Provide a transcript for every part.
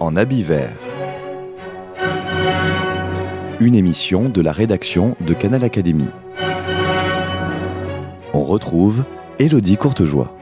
en habit vert. Une émission de la rédaction de Canal Académie. On retrouve Élodie Courtejoie.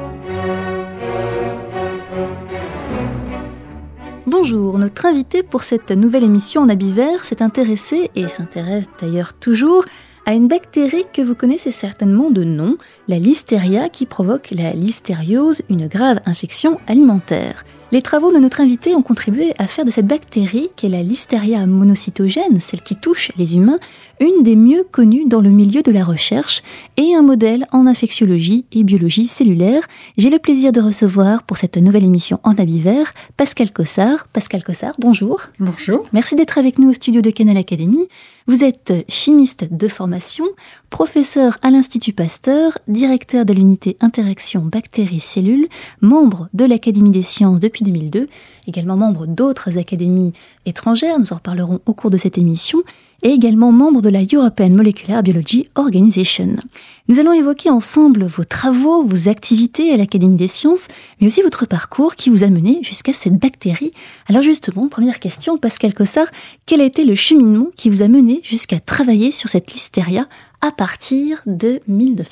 Bonjour, notre invité pour cette nouvelle émission en habit vert s'est intéressé, et s'intéresse d'ailleurs toujours, à une bactérie que vous connaissez certainement de nom, la listeria, qui provoque la listériose, une grave infection alimentaire. Les travaux de notre invité ont contribué à faire de cette bactérie, qui est la listeria monocytogène, celle qui touche les humains, une des mieux connues dans le milieu de la recherche et un modèle en infectiologie et biologie cellulaire. J'ai le plaisir de recevoir pour cette nouvelle émission en habit vert Pascale Cossard. Pascale Cossard, bonjour. Bonjour. Merci d'être avec nous au studio de Canal Académie. Vous êtes chimiste de formation, professeur à l'Institut Pasteur, directeur de l'unité Interaction Bactéries-Cellules, membre de l'Académie des Sciences depuis 2002, également membre d'autres académies étrangères, nous en reparlerons au cours de cette émission, et également membre de la European Molecular Biology Organization. Nous allons évoquer ensemble vos travaux, vos activités à l'Académie des Sciences, mais aussi votre parcours qui vous a mené jusqu'à cette bactérie. Alors justement, première question, Pascale Cossard, quel a été le cheminement qui vous a mené jusqu'à travailler sur cette listeria à partir de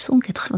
1986 ?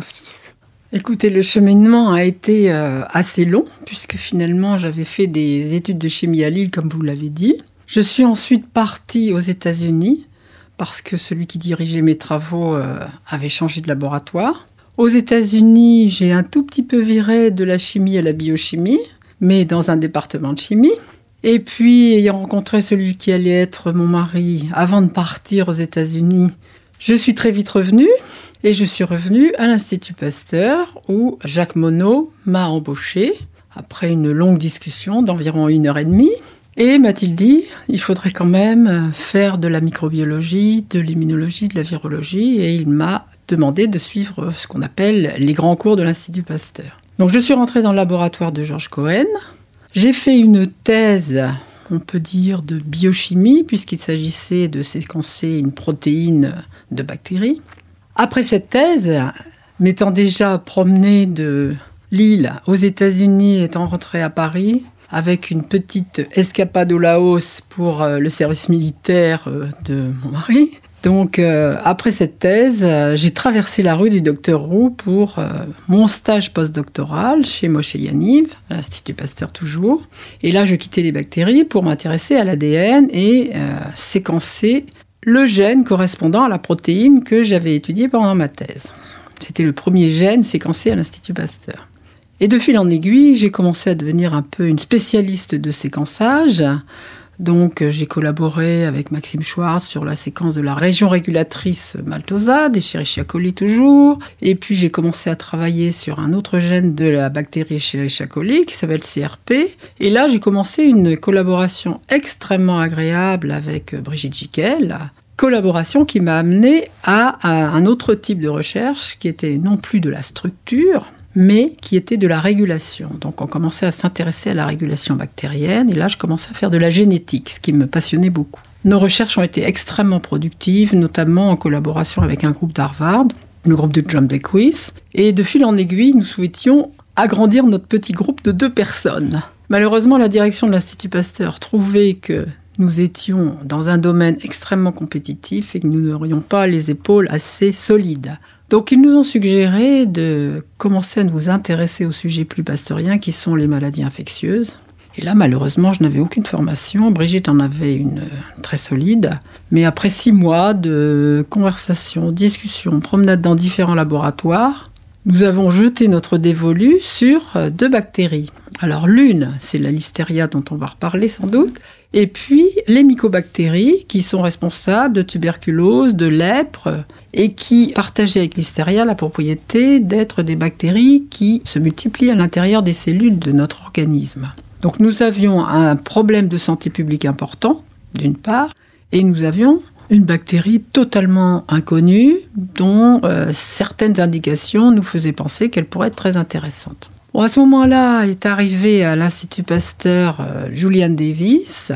Écoutez, le cheminement a été assez long, puisque finalement j'avais fait des études de chimie à Lille, comme vous l'avez dit. Je suis ensuite partie aux États-Unis, parce que celui qui dirigeait mes travaux avait changé de laboratoire. Aux États-Unis, j'ai un tout petit peu viré de la chimie à la biochimie, mais dans un département de chimie. Et puis, ayant rencontré celui qui allait être mon mari avant de partir aux États-Unis, je suis très vite revenue. Et je suis revenue à l'Institut Pasteur où Jacques Monod m'a embauchée après une longue discussion d'environ 1h30. Et m'a-t-il dit, il faudrait quand même faire de la microbiologie, de l'immunologie, de la virologie. Et il m'a demandé de suivre ce qu'on appelle les grands cours de l'Institut Pasteur. Donc je suis rentrée dans le laboratoire de Georges Cohen. J'ai fait une thèse, on peut dire, de biochimie, puisqu'il s'agissait de séquencer une protéine de bactéries. Après cette thèse, m'étant déjà promenée de Lille aux États-Unis, étant rentrée à Paris, avec une petite escapade au Laos pour le service militaire de mon mari. Donc, après cette thèse, j'ai traversé la rue du Docteur Roux pour mon stage postdoctoral chez Moshe Yaniv, à l'Institut Pasteur toujours. Et là, je quittais les bactéries pour m'intéresser à l'ADN et séquencer le gène correspondant à la protéine que j'avais étudiée pendant ma thèse. C'était le premier gène séquencé à l'Institut Pasteur. Et de fil en aiguille, j'ai commencé à devenir un peu une spécialiste de séquençage. Donc, j'ai collaboré avec Maxime Schwartz sur la séquence de la région régulatrice Malthosa, d'Escherichia coli toujours. Et puis, j'ai commencé à travailler sur un autre gène de la bactérie Escherichia coli qui s'appelle CRP. Et là, j'ai commencé une collaboration extrêmement agréable avec Brigitte Gickel. Collaboration qui m'a amenée à un autre type de recherche qui était non plus de la structure, mais qui était de la régulation. Donc on commençait à s'intéresser à la régulation bactérienne, et là je commençais à faire de la génétique, ce qui me passionnait beaucoup. Nos recherches ont été extrêmement productives, notamment en collaboration avec un groupe d'Harvard, le groupe de John Beckwith, et de fil en aiguille, nous souhaitions agrandir notre petit groupe de 2 personnes. Malheureusement, la direction de l'Institut Pasteur trouvait que nous étions dans un domaine extrêmement compétitif et que nous n'aurions pas les épaules assez solides. Donc, ils nous ont suggéré de commencer à nous intéresser aux sujets plus pasteuriens qui sont les maladies infectieuses. Et là, malheureusement, je n'avais aucune formation. Brigitte en avait une très solide. Mais après 6 mois de conversations, discussions, promenades dans différents laboratoires, nous avons jeté notre dévolu sur 2 bactéries. Alors, l'une, c'est la listeria dont on va reparler sans doute. Et puis, les mycobactéries qui sont responsables de tuberculose, de lèpre, et qui partageaient avec listeria la propriété d'être des bactéries qui se multiplient à l'intérieur des cellules de notre organisme. Donc nous avions un problème de santé publique important, d'une part, et nous avions une bactérie totalement inconnue, dont certaines indications nous faisaient penser qu'elle pourrait être très intéressante. Bon, à ce moment-là, est arrivé à l'Institut Pasteur Julian Davis,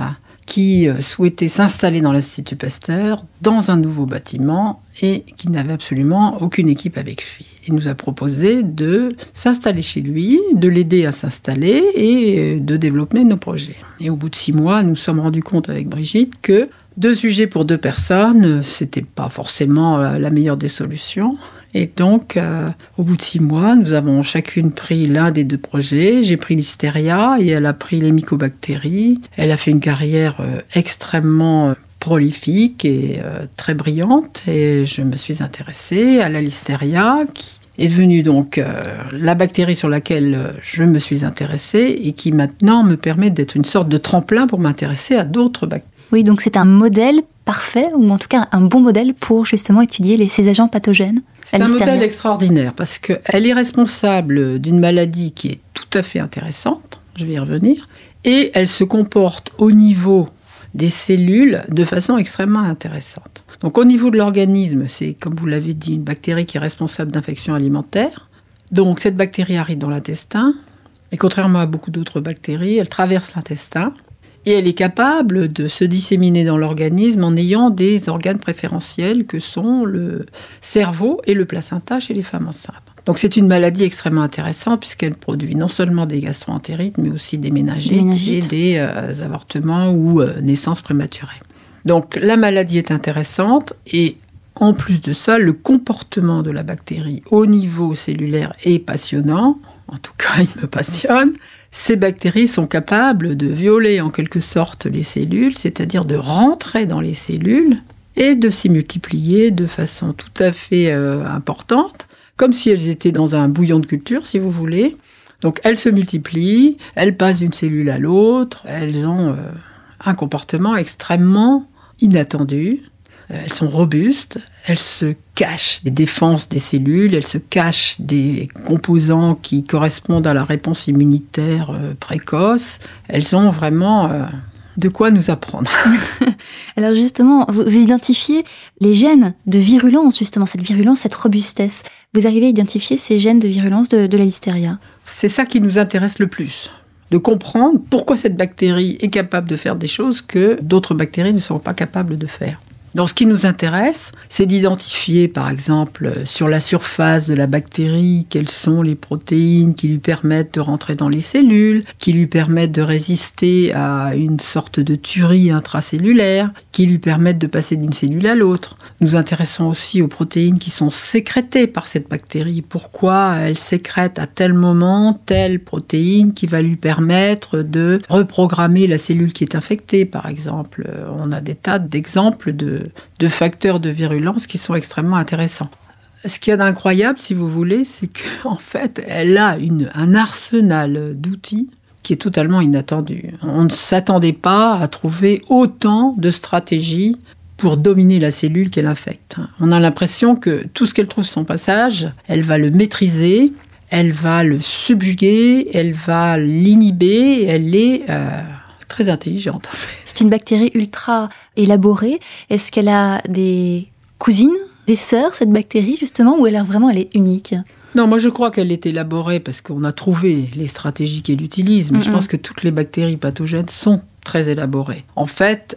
qui souhaitait s'installer dans l'Institut Pasteur, dans un nouveau bâtiment, et qui n'avait absolument aucune équipe avec lui. Il nous a proposé de s'installer chez lui, de l'aider à s'installer et de développer nos projets. Et au bout de 6 mois, nous nous sommes rendus compte avec Brigitte que 2 sujets pour 2 personnes, c'était pas forcément la meilleure des solutions. Et donc, au bout de 6 mois, nous avons chacune pris l'un des 2 projets. J'ai pris l'hystéria et elle a pris les mycobactéries. Elle a fait une carrière extrêmement prolifique et très brillante. Et je me suis intéressée à la listeria, qui est devenue donc la bactérie sur laquelle je me suis intéressée et qui maintenant me permet d'être une sorte de tremplin pour m'intéresser à d'autres bactéries. Oui, donc c'est un modèle parfait, ou en tout cas un bon modèle pour justement étudier ces agents pathogènes. C'est un modèle extraordinaire parce qu'elle est responsable d'une maladie qui est tout à fait intéressante, je vais y revenir, et elle se comporte au niveau des cellules de façon extrêmement intéressante. Donc au niveau de l'organisme, c'est, comme vous l'avez dit, une bactérie qui est responsable d'infections alimentaires. Donc cette bactérie arrive dans l'intestin, et contrairement à beaucoup d'autres bactéries, elle traverse l'intestin, et elle est capable de se disséminer dans l'organisme en ayant des organes préférentiels que sont le cerveau et le placenta chez les femmes enceintes. Donc c'est une maladie extrêmement intéressante puisqu'elle produit non seulement des gastro-entérites, mais aussi des méningites. Et des avortements ou naissances prématurées. Donc la maladie est intéressante et en plus de ça, le comportement de la bactérie au niveau cellulaire est passionnant. En tout cas, il me passionne. Ces bactéries sont capables de violer en quelque sorte les cellules, c'est-à-dire de rentrer dans les cellules et de s'y multiplier de façon tout à fait importante, comme si elles étaient dans un bouillon de culture, si vous voulez. Donc elles se multiplient, elles passent d'une cellule à l'autre, elles ont un comportement extrêmement inattendu. Elles sont robustes, elles se cachent des défenses des cellules, elles se cachent des composants qui correspondent à la réponse immunitaire précoce. Elles ont vraiment de quoi nous apprendre. Alors justement, vous identifiez les gènes de virulence, justement, cette virulence, cette robustesse. Vous arrivez à identifier ces gènes de virulence de la listeria. C'est ça qui nous intéresse le plus. De comprendre pourquoi cette bactérie est capable de faire des choses que d'autres bactéries ne seront pas capables de faire. Donc, ce qui nous intéresse, c'est d'identifier, par exemple, sur la surface de la bactérie, quelles sont les protéines qui lui permettent de rentrer dans les cellules, qui lui permettent de résister à une sorte de tuerie intracellulaire, qui lui permettent de passer d'une cellule à l'autre. Nous intéressons aussi aux protéines qui sont sécrétées par cette bactérie. Pourquoi elle sécrète à tel moment telle protéine qui va lui permettre de reprogrammer la cellule qui est infectée, par exemple. On a des tas d'exemples de facteurs de virulence qui sont extrêmement intéressants. Ce qu'il y a d'incroyable, si vous voulez, c'est qu'en fait, elle a un arsenal d'outils qui est totalement inattendu. On ne s'attendait pas à trouver autant de stratégies pour dominer la cellule qu'elle infecte. On a l'impression que tout ce qu'elle trouve sur son passage, elle va le maîtriser, elle va le subjuguer, elle va l'inhiber, elle est très intelligente en fait. C'est une bactérie ultra élaborée. Est-ce qu'elle a des cousines, des sœurs, cette bactérie justement, ou elle est unique ? Non, moi je crois qu'elle est élaborée parce qu'on a trouvé les stratégies qu'elle utilise, mais je pense que toutes les bactéries pathogènes sont très élaborées. En fait,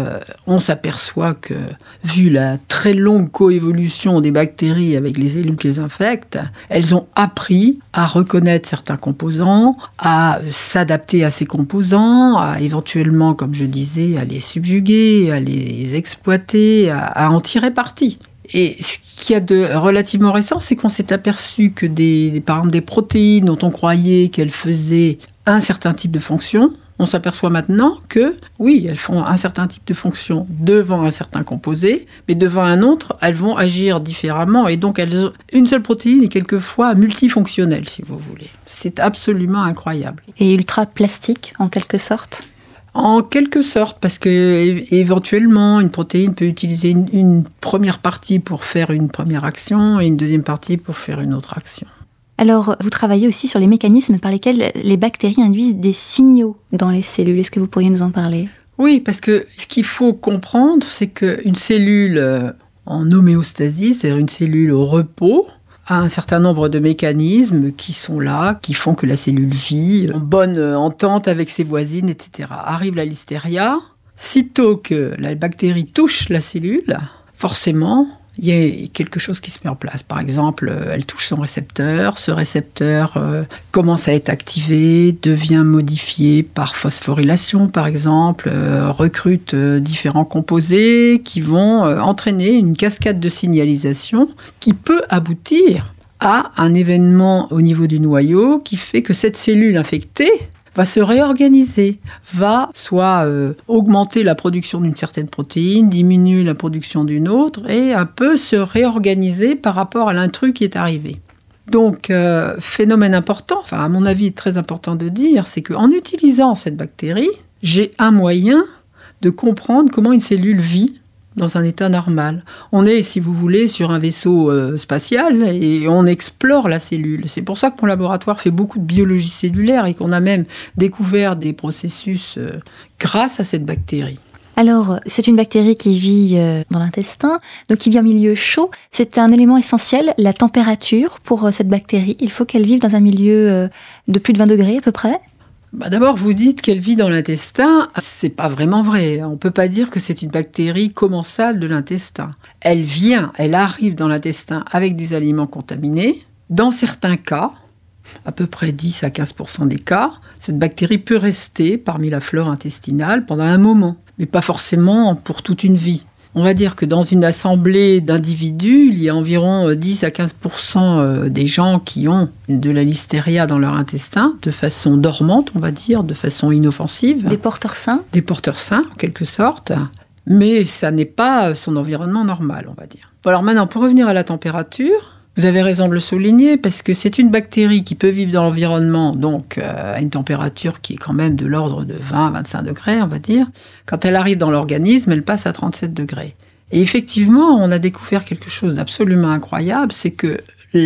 on s'aperçoit que, vu la très longue coévolution des bactéries avec les cellules qu'elles infectent, elles ont appris à reconnaître certains composants, à s'adapter à ces composants, à éventuellement, comme je disais, à les subjuguer, à les exploiter, à en tirer parti. Et ce qu'il y a de relativement récent, c'est qu'on s'est aperçu que par exemple, des protéines dont on croyait qu'elles faisaient un certain type de fonction, on s'aperçoit maintenant que, oui, elles font un certain type de fonction devant un certain composé, mais devant un autre, elles vont agir différemment. Et donc, une seule protéine est quelquefois multifonctionnelle, si vous voulez. C'est absolument incroyable. Et ultra plastique, en quelque sorte ? En quelque sorte, parce que éventuellement, une protéine peut utiliser une première partie pour faire une première action et une deuxième partie pour faire une autre action. Alors, vous travaillez aussi sur les mécanismes par lesquels les bactéries induisent des signaux dans les cellules. Est-ce que vous pourriez nous en parler ? Oui, parce que ce qu'il faut comprendre, c'est qu'une cellule en homéostasie, c'est-à-dire une cellule au repos, a un certain nombre de mécanismes qui sont là, qui font que la cellule vit en bonne entente avec ses voisines, etc. Arrive la listeria, Sitôt que la bactérie touche la cellule, forcément, il y a quelque chose qui se met en place. Par exemple, elle touche son récepteur. Ce récepteur commence à être activé, devient modifié par phosphorylation, par exemple, recrute différents composés qui vont entraîner une cascade de signalisation qui peut aboutir à un événement au niveau du noyau qui fait que cette cellule infectée va se réorganiser, va soit augmenter la production d'une certaine protéine, diminuer la production d'une autre, et un peu se réorganiser par rapport à l'intrus qui est arrivé. Donc, phénomène important, à mon avis très important de dire, c'est qu'en utilisant cette bactérie, j'ai un moyen de comprendre comment une cellule vit dans un état normal. On est, si vous voulez, sur un vaisseau spatial et on explore la cellule. C'est pour ça que mon laboratoire fait beaucoup de biologie cellulaire et qu'on a même découvert des processus grâce à cette bactérie. Alors, c'est une bactérie qui vit dans l'intestin, donc qui vit en milieu chaud. C'est un élément essentiel, la température pour cette bactérie. Il faut qu'elle vive dans un milieu de plus de 20 degrés à peu près. D'abord, vous dites qu'elle vit dans l'intestin. C'est pas vraiment vrai. On peut pas dire que c'est une bactérie commensale de l'intestin. Elle arrive dans l'intestin avec des aliments contaminés. Dans certains cas, à peu près 10 à 15% des cas, cette bactérie peut rester parmi la flore intestinale pendant un moment, mais pas forcément pour toute une vie. On va dire que dans une assemblée d'individus, il y a environ 10 à 15% des gens qui ont de la listeria dans leur intestin, de façon dormante, on va dire, de façon inoffensive. Des porteurs sains ? Des porteurs sains, en quelque sorte. Mais ça n'est pas son environnement normal, on va dire. Alors maintenant, pour revenir à la température, vous avez raison de le souligner, parce que c'est une bactérie qui peut vivre dans l'environnement, donc à une température qui est quand même de l'ordre de 20 à 25 degrés, on va dire. Quand elle arrive dans l'organisme, elle passe à 37 degrés. Et effectivement, on a découvert quelque chose d'absolument incroyable, c'est que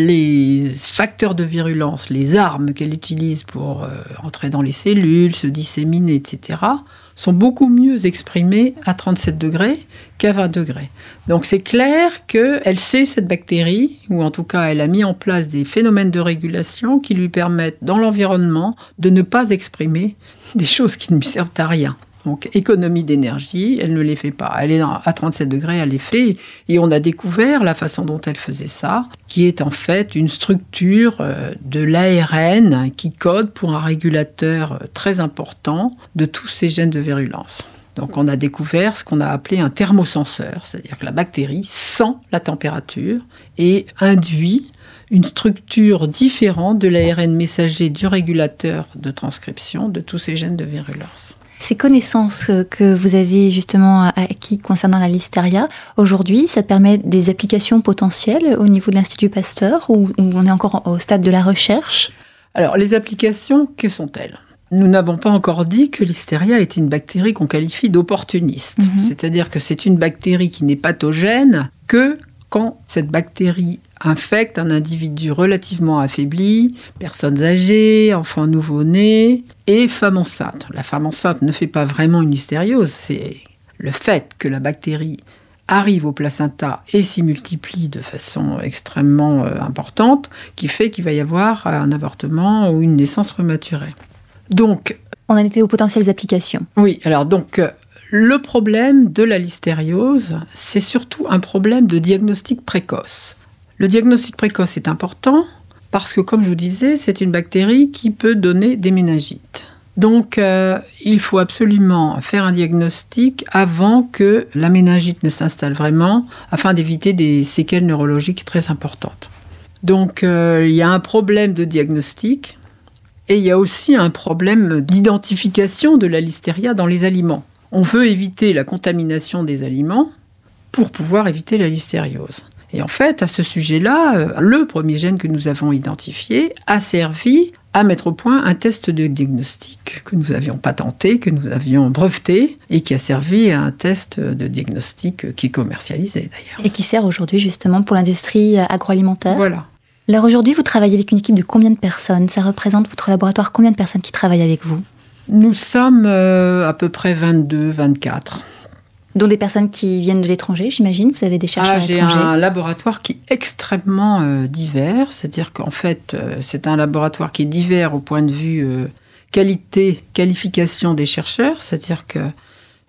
les facteurs de virulence, les armes qu'elle utilise pour entrer dans les cellules, se disséminer, etc., sont beaucoup mieux exprimés à 37 degrés qu'à 20 degrés. Donc c'est clair qu'elle sait, cette bactérie, ou en tout cas elle a mis en place des phénomènes de régulation qui lui permettent dans l'environnement de ne pas exprimer des choses qui ne lui servent à rien. Donc économie d'énergie, elle ne les fait pas. Elle est à 37 degrés, elle les fait. Et on a découvert la façon dont elle faisait ça, qui est en fait une structure de l'ARN qui code pour un régulateur très important de tous ces gènes de virulence. Donc on a découvert ce qu'on a appelé un thermosenseur, c'est-à-dire que la bactérie sent la température et induit une structure différente de l'ARN messager du régulateur de transcription de tous ces gènes de virulence. Ces connaissances que vous avez justement acquises concernant la listeria, aujourd'hui, ça permet des applications potentielles au niveau de l'Institut Pasteur, ou on est encore au stade de la recherche ? Alors, les applications, que sont-elles ? Nous n'avons pas encore dit que Listeria était une bactérie qu'on qualifie d'opportuniste. C'est-à-dire que c'est une bactérie qui n'est pathogène que quand cette bactérie infecte un individu relativement affaibli, personnes âgées, enfants nouveau-nés et femmes enceintes. La femme enceinte ne fait pas vraiment une listériose, c'est le fait que la bactérie arrive au placenta et s'y multiplie de façon extrêmement importante qui fait qu'il va y avoir un avortement ou une naissance prématurée. Donc, on en était aux potentielles applications. Oui, alors donc le problème de la listériose, c'est surtout un problème de diagnostic précoce. Le diagnostic précoce est important parce que, comme je vous disais, c'est une bactérie qui peut donner des méningites. Donc, il faut absolument faire un diagnostic avant que la méningite ne s'installe vraiment, afin d'éviter des séquelles neurologiques très importantes. Donc, il y a un problème de diagnostic et il y a aussi un problème d'identification de la listeria dans les aliments. On veut éviter la contamination des aliments pour pouvoir éviter la listériose. Et en fait, à ce sujet-là, le premier gène que nous avons identifié a servi à mettre au point un test de diagnostic que nous avions patenté, que nous avions breveté, et qui a servi à un test de diagnostic qui est commercialisé d'ailleurs. Et qui sert aujourd'hui justement pour l'industrie agroalimentaire. Voilà. Alors aujourd'hui, vous travaillez avec une équipe de combien de personnes ? Ça représente votre laboratoire combien de personnes qui travaillent avec vous ? Nous sommes à peu près 22, 24. Dont des personnes qui viennent de l'étranger, j'imagine. Vous avez des chercheurs étrangers. J'ai un laboratoire qui est extrêmement divers. C'est-à-dire qu'en fait, c'est un laboratoire qui est divers au point de vue qualité, qualification des chercheurs. C'est-à-dire que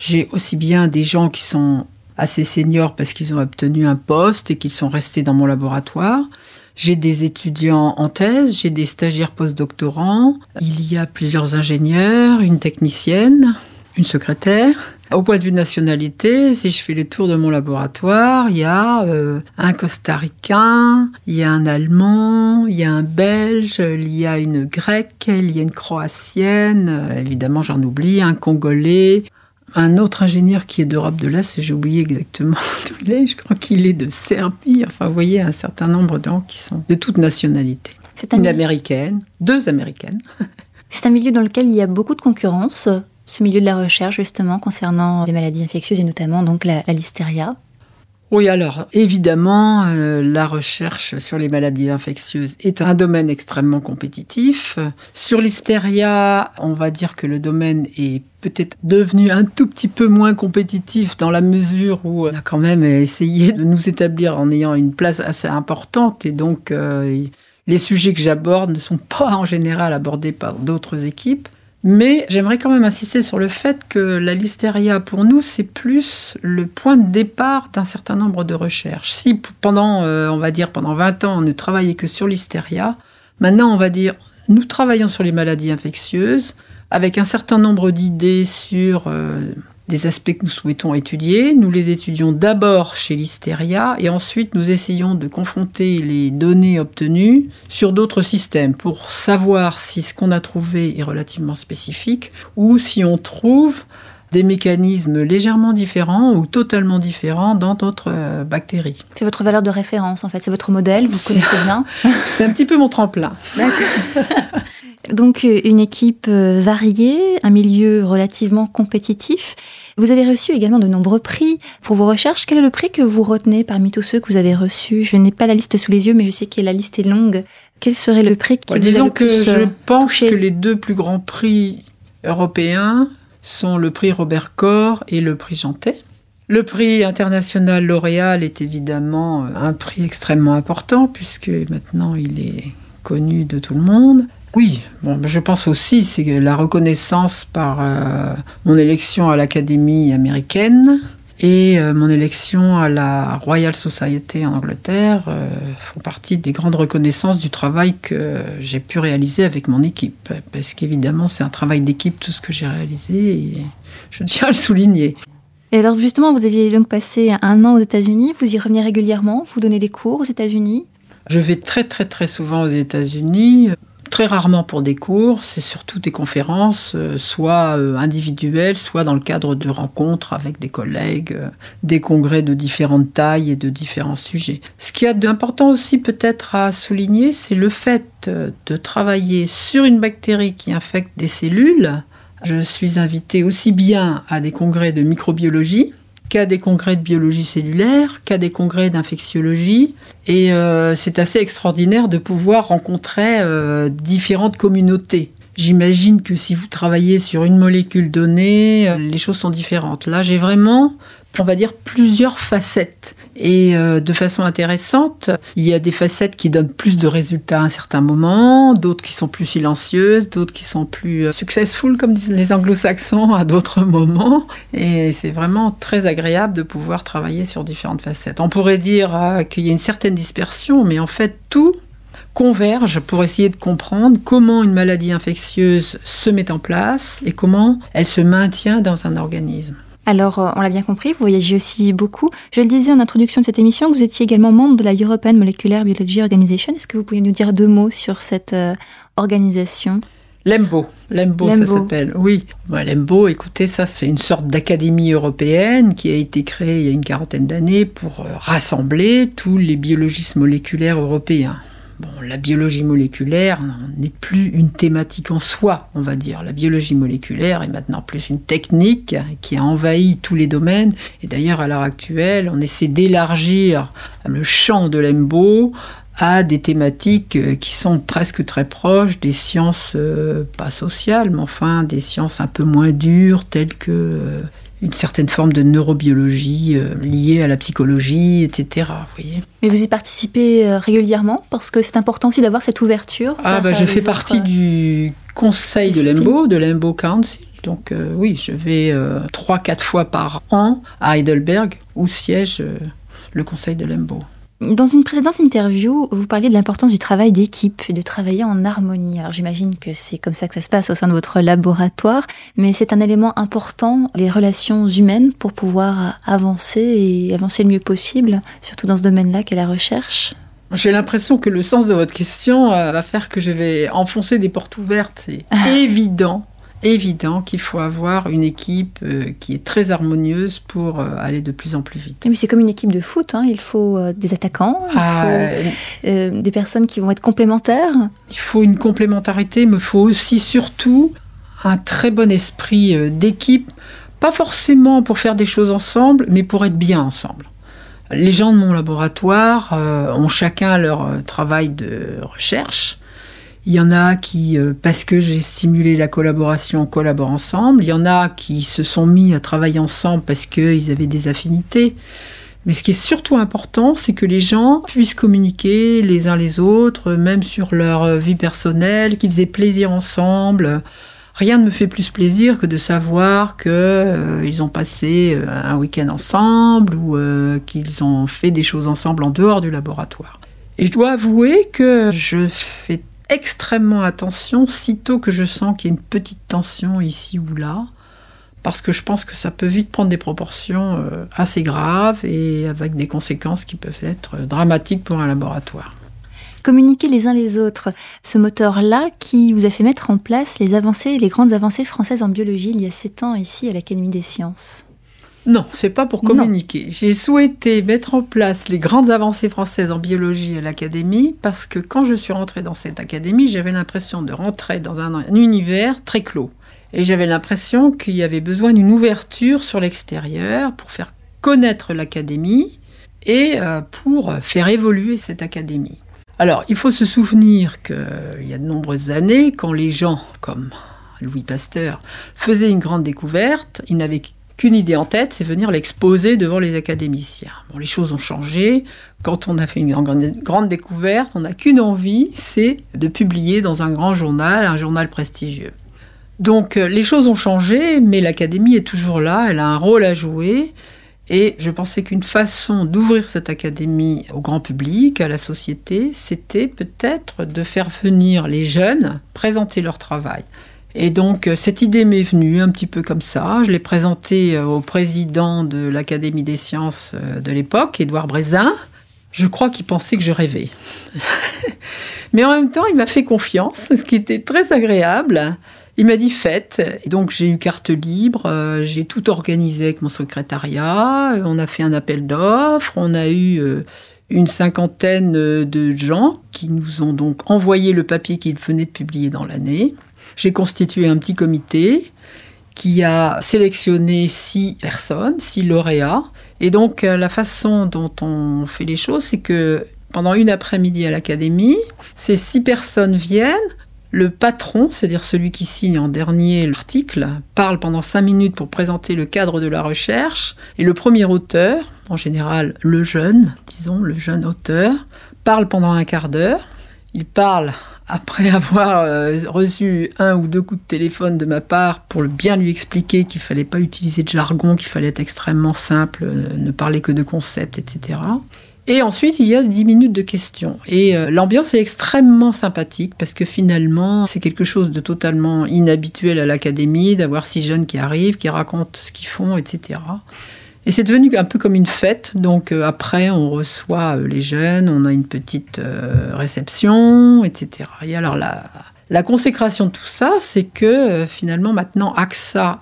J'ai aussi bien des gens qui sont assez seniors parce qu'ils ont obtenu un poste et qu'ils sont restés dans mon laboratoire. J'ai des étudiants en thèse, j'ai des stagiaires postdoctorants. Il y a plusieurs ingénieurs, une technicienne, une secrétaire. Au point de vue de nationalité, si je fais le tour de mon laboratoire, il y a un costaricain, il y a un allemand, il y a un belge, il y a une grecque, il y a une croatienne, évidemment j'en oublie, un congolais, un autre ingénieur qui est d'Europe de l'Est, j'ai oublié exactement d'où il est, je crois qu'il est de Serbie. Enfin, vous voyez, un certain nombre de gens qui sont de toute nationalité. Une américaine, 2 américaines. C'est un milieu dans lequel il y a beaucoup de concurrence. Ce milieu de la recherche, justement, concernant les maladies infectieuses et notamment donc la listeria. Oui, alors, évidemment, la recherche sur les maladies infectieuses est un domaine extrêmement compétitif. Sur l'hystéria, on va dire que le domaine est peut-être devenu un tout petit peu moins compétitif dans la mesure où on a quand même essayé de nous établir en ayant une place assez importante et donc les sujets que j'aborde ne sont pas en général abordés par d'autres équipes. Mais j'aimerais quand même insister sur le fait que la listeria, pour nous, c'est plus le point de départ d'un certain nombre de recherches. Si pendant 20 ans, on ne travaillait que sur l'hystéria, maintenant, on va dire, nous travaillons sur les maladies infectieuses, avec un certain nombre d'idées sur des aspects que nous souhaitons étudier. Nous les étudions d'abord chez l'hystéria et ensuite nous essayons de confronter les données obtenues sur d'autres systèmes pour savoir si ce qu'on a trouvé est relativement spécifique ou si on trouve des mécanismes légèrement différents ou totalement différents dans d'autres bactéries. C'est votre valeur de référence en fait, c'est votre modèle, vous connaissez bien. C'est un petit peu mon tremplin. D'accord. Donc une équipe variée, un milieu relativement compétitif. Vous avez reçu également de nombreux prix pour vos recherches. Quel est le prix que vous retenez parmi tous ceux que vous avez reçus ? Je n'ai pas la liste sous les yeux, mais je sais que la liste est longue. Quel serait le prix qui vous a disons le plus touché ? Je pense que les 2 plus grands prix européens sont le prix Robert Koch et le prix Jeantet. Le prix international L'Oréal est évidemment un prix extrêmement important puisque maintenant il est connu de tout le monde. Oui, je pense aussi c'est la reconnaissance par mon élection à l'Académie américaine et mon élection à la Royal Society en Angleterre font partie des grandes reconnaissances du travail que j'ai pu réaliser avec mon équipe. Parce qu'évidemment, c'est un travail d'équipe tout ce que j'ai réalisé et je tiens à le souligner. Et alors justement, vous aviez donc passé 1 an aux États-Unis, vous y revenez régulièrement, vous donnez des cours aux États-Unis ? Je vais très très très souvent aux États-Unis. Très rarement pour des cours, c'est surtout des conférences, soit individuelles, soit dans le cadre de rencontres avec des collègues, des congrès de différentes tailles et de différents sujets. Ce qu'il y a d'important aussi peut-être à souligner, c'est le fait de travailler sur une bactérie qui infecte des cellules. Je suis invitée aussi bien à des congrès de microbiologie, qu'à des congrès de biologie cellulaire, qu'à des congrès d'infectiologie. Et c'est assez extraordinaire de pouvoir rencontrer différentes communautés. J'imagine que si vous travaillez sur une molécule donnée, les choses sont différentes. Là, j'ai vraiment, on va dire, plusieurs facettes. Et de façon intéressante, il y a des facettes qui donnent plus de résultats à un certain moment, d'autres qui sont plus silencieuses, d'autres qui sont plus successful, comme disent les anglo-saxons, à d'autres moments. Et c'est vraiment très agréable de pouvoir travailler sur différentes facettes. On pourrait dire qu'il y a une certaine dispersion, mais en fait, tout converge pour essayer de comprendre comment une maladie infectieuse se met en place et comment elle se maintient dans un organisme. Alors, on l'a bien compris, vous voyagez aussi beaucoup. Je le disais en introduction de cette émission, vous étiez également membre de la European Molecular Biology Organization. Est-ce que vous pourriez nous dire 2 mots sur cette organisation ? L'EMBO, ça s'appelle, oui. L'EMBO, écoutez, ça c'est une sorte d'académie européenne qui a été créée il y a une 40aine d'années pour rassembler tous les biologistes moléculaires européens. La biologie moléculaire n'est plus une thématique en soi, on va dire. La biologie moléculaire est maintenant plus une technique qui a envahi tous les domaines. Et d'ailleurs, à l'heure actuelle, on essaie d'élargir le champ de l'EMBO à des thématiques qui sont presque très proches des sciences, pas sociales, mais enfin des sciences un peu moins dures, telles que une certaine forme de neurobiologie liée à la psychologie, etc. Vous voyez. Mais vous y participez régulièrement parce que c'est important aussi d'avoir cette ouverture. Je fais partie du conseil de l'EMBO Council. Donc oui, je vais 3-4 fois par an à Heidelberg, où siège le conseil de l'EMBO. Dans une précédente interview, vous parliez de l'importance du travail d'équipe, de travailler en harmonie. Alors j'imagine que c'est comme ça que ça se passe au sein de votre laboratoire, mais c'est un élément important, les relations humaines, pour pouvoir avancer et avancer le mieux possible, surtout dans ce domaine-là qu'est la recherche. J'ai l'impression que le sens de votre question va faire que je vais enfoncer des portes ouvertes. C'est évident qu'il faut avoir une équipe qui est très harmonieuse pour aller de plus en plus vite. Mais c'est comme une équipe de foot, il faut des attaquants, il faut des personnes qui vont être complémentaires. Il faut une complémentarité, mais il faut aussi surtout un très bon esprit d'équipe, pas forcément pour faire des choses ensemble, mais pour être bien ensemble. Les gens de mon laboratoire ont chacun leur travail de recherche. Il y en a qui, parce que j'ai stimulé la collaboration, collaborent ensemble. Il y en a qui se sont mis à travailler ensemble parce qu'ils avaient des affinités. Mais ce qui est surtout important, c'est que les gens puissent communiquer les uns les autres, même sur leur vie personnelle, qu'ils aient plaisir ensemble. Rien ne me fait plus plaisir que de savoir qu'ils ont passé un week-end ensemble ou qu'ils ont fait des choses ensemble en dehors du laboratoire. Et je dois avouer que je fais extrêmement attention sitôt que je sens qu'il y a une petite tension ici ou là, parce que je pense que ça peut vite prendre des proportions assez graves et avec des conséquences qui peuvent être dramatiques pour un laboratoire. Communiquer les uns les autres, ce moteur-là qui vous a fait mettre en place les grandes avancées françaises en biologie il y a 7 ans ici à l'Académie des sciences. Non, c'est pas pour communiquer. Non. J'ai souhaité mettre en place les grandes avancées françaises en biologie à l'Académie parce que quand je suis rentrée dans cette académie, j'avais l'impression de rentrer dans un univers très clos. Et j'avais l'impression qu'il y avait besoin d'une ouverture sur l'extérieur pour faire connaître l'Académie et pour faire évoluer cette académie. Alors, il faut se souvenir qu'il y a de nombreuses années, quand les gens, comme Louis Pasteur, faisaient une grande découverte, ils n'avaient qu'une idée en tête, c'est venir l'exposer devant les académiciens. Bon, les choses ont changé. Quand on a fait une grande découverte, on n'a qu'une envie, c'est de publier dans un grand journal, un journal prestigieux. Donc, les choses ont changé, mais l'Académie est toujours là, elle a un rôle à jouer. Et je pensais qu'une façon d'ouvrir cette académie au grand public, à la société, c'était peut-être de faire venir les jeunes présenter leur travail. Et donc, cette idée m'est venue un petit peu comme ça. Je l'ai présentée au président de l'Académie des sciences de l'époque, Édouard Brézin. Je crois qu'il pensait que je rêvais. Mais en même temps, il m'a fait confiance, ce qui était très agréable. Il m'a dit « faites ». Et donc, j'ai eu carte libre, j'ai tout organisé avec mon secrétariat. On a fait un appel d'offres, on a eu une 50aine de gens qui nous ont donc envoyé le papier qu'ils venaient de publier dans l'année. J'ai constitué un petit comité qui a sélectionné 6 personnes, 6 lauréats. Et donc, la façon dont on fait les choses, c'est que pendant une après-midi à l'Académie, ces 6 personnes viennent. Le patron, c'est-à-dire celui qui signe en dernier l'article, parle pendant 5 minutes pour présenter le cadre de la recherche. Et le premier auteur, en général le jeune auteur, parle pendant un quart d'heure. Il parle après avoir reçu 1 ou 2 coups de téléphone de ma part pour bien lui expliquer qu'il ne fallait pas utiliser de jargon, qu'il fallait être extrêmement simple, ne parler que de concepts, etc. Et ensuite, il y a 10 minutes de questions. Et l'ambiance est extrêmement sympathique parce que finalement, c'est quelque chose de totalement inhabituel à l'Académie, d'avoir 6 jeunes qui arrivent, qui racontent ce qu'ils font, etc. Et c'est devenu un peu comme une fête. Donc après, on reçoit les jeunes, on a une petite réception, etc. Et alors la consécration de tout ça, c'est que finalement, maintenant, AXA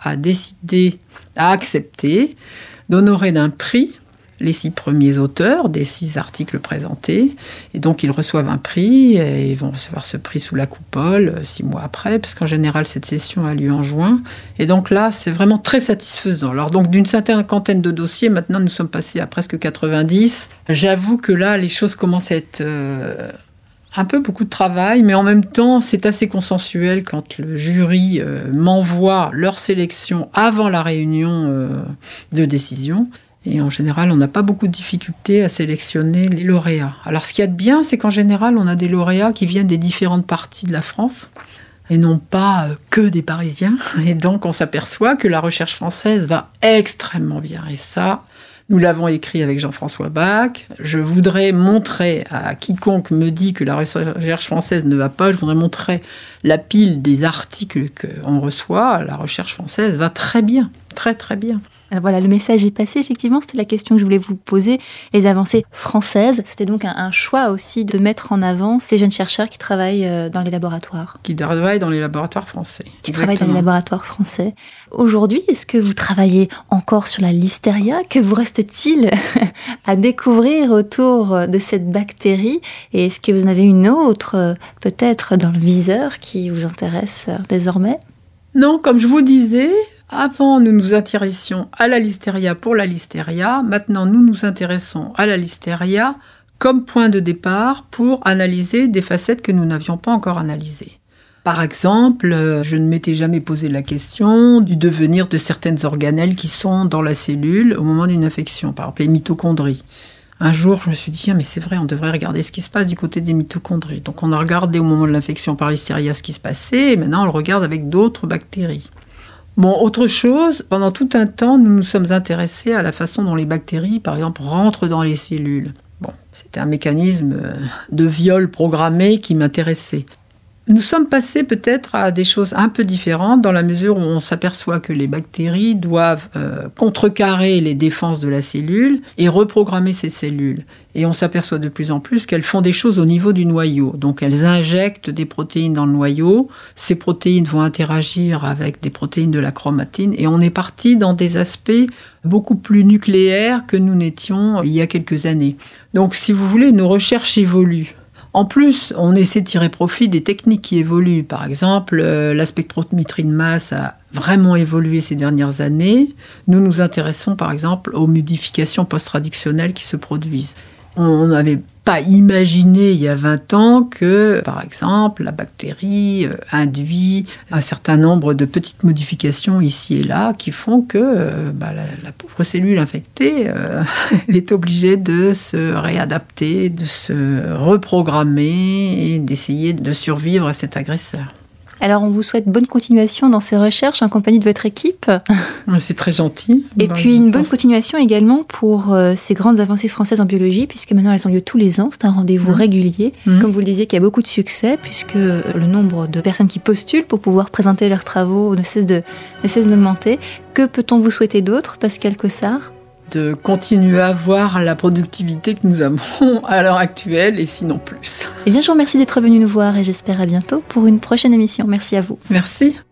a accepté d'honorer d'un prix les 6 premiers auteurs des 6 articles présentés. Et donc, ils reçoivent un prix et ils vont recevoir ce prix sous la coupole 6 mois après, parce qu'en général, cette session a lieu en juin. Et donc là, c'est vraiment très satisfaisant. Alors, donc, d'une cinquantaine de dossiers, maintenant, nous sommes passés à presque 90. J'avoue que là, les choses commencent à être un peu beaucoup de travail, mais en même temps, c'est assez consensuel quand le jury m'envoie leur sélection avant la réunion de décision. Et en général, on n'a pas beaucoup de difficultés à sélectionner les lauréats. Alors, ce qu'il y a de bien, c'est qu'en général, on a des lauréats qui viennent des différentes parties de la France. et non pas que des Parisiens. Et donc, on s'aperçoit que la recherche française va extrêmement bien. Et ça, nous l'avons écrit avec Jean-François Bach. Je voudrais montrer à quiconque me dit que la recherche française ne va pas, je voudrais montrer la pile des articles qu'on reçoit. La recherche française va très bien, très très bien. Alors voilà, le message est passé, effectivement, c'était la question que je voulais vous poser. Les avancées françaises, c'était donc un choix aussi de mettre en avant ces jeunes chercheurs qui travaillent dans les laboratoires. Qui travaillent dans les laboratoires français. Qui travaillent dans les laboratoires français. Aujourd'hui, est-ce que vous travaillez encore sur la listeria ? Que vous reste-t-il à découvrir autour de cette bactérie ? Et est-ce que vous en avez une autre, peut-être dans le viseur, qui vous intéresse désormais ? Non, comme je vous disais... Avant, nous nous intéressions à la listeria pour la listeria. Maintenant, nous nous intéressons à la listeria comme point de départ pour analyser des facettes que nous n'avions pas encore analysées. Par exemple, je ne m'étais jamais posé la question du devenir de certaines organelles qui sont dans la cellule au moment d'une infection, par exemple les mitochondries. Un jour, je me suis dit, mais c'est vrai, on devrait regarder ce qui se passe du côté des mitochondries. Donc, on a regardé au moment de l'infection par listeria ce qui se passait, et maintenant, on le regarde avec d'autres bactéries. Bon, autre chose, pendant tout un temps, nous nous sommes intéressés à la façon dont les bactéries, par exemple, rentrent dans les cellules. Bon, c'était un mécanisme de viol programmé qui m'intéressait. Nous sommes passés peut-être à des choses un peu différentes dans la mesure où on s'aperçoit que les bactéries doivent contrecarrer les défenses de la cellule et reprogrammer ces cellules. Et on s'aperçoit de plus en plus qu'elles font des choses au niveau du noyau. Donc elles injectent des protéines dans le noyau, ces protéines vont interagir avec des protéines de la chromatine et on est parti dans des aspects beaucoup plus nucléaires que nous n'étions il y a quelques années. Donc si vous voulez, nos recherches évoluent. En plus, on essaie de tirer profit des techniques qui évoluent. Par exemple, la spectrométrie de masse a vraiment évolué ces dernières années. Nous nous intéressons par exemple aux modifications post-traductionnelles qui se produisent. On n'avait pas imaginé il y a 20 ans que, par exemple, la bactérie induit un certain nombre de petites modifications ici et là qui font que la pauvre cellule infectée elle est obligée de se réadapter, de se reprogrammer et d'essayer de survivre à cet agresseur. Alors, on vous souhaite bonne continuation dans ces recherches en compagnie de votre équipe. C'est très gentil. Et puis, une bonne continuation également pour ces grandes avancées françaises en biologie, puisque maintenant, elles ont lieu tous les ans. C'est un rendez-vous régulier. Comme vous le disiez, qui a beaucoup de succès, puisque le nombre de personnes qui postulent pour pouvoir présenter leurs travaux ne cesse d'augmenter. Que peut-on vous souhaiter d'autre, Pascale Cossard ? De continuer à avoir la productivité que nous avons à l'heure actuelle, et sinon plus. Eh bien, je vous remercie d'être venu nous voir et j'espère à bientôt pour une prochaine émission. Merci à vous. Merci.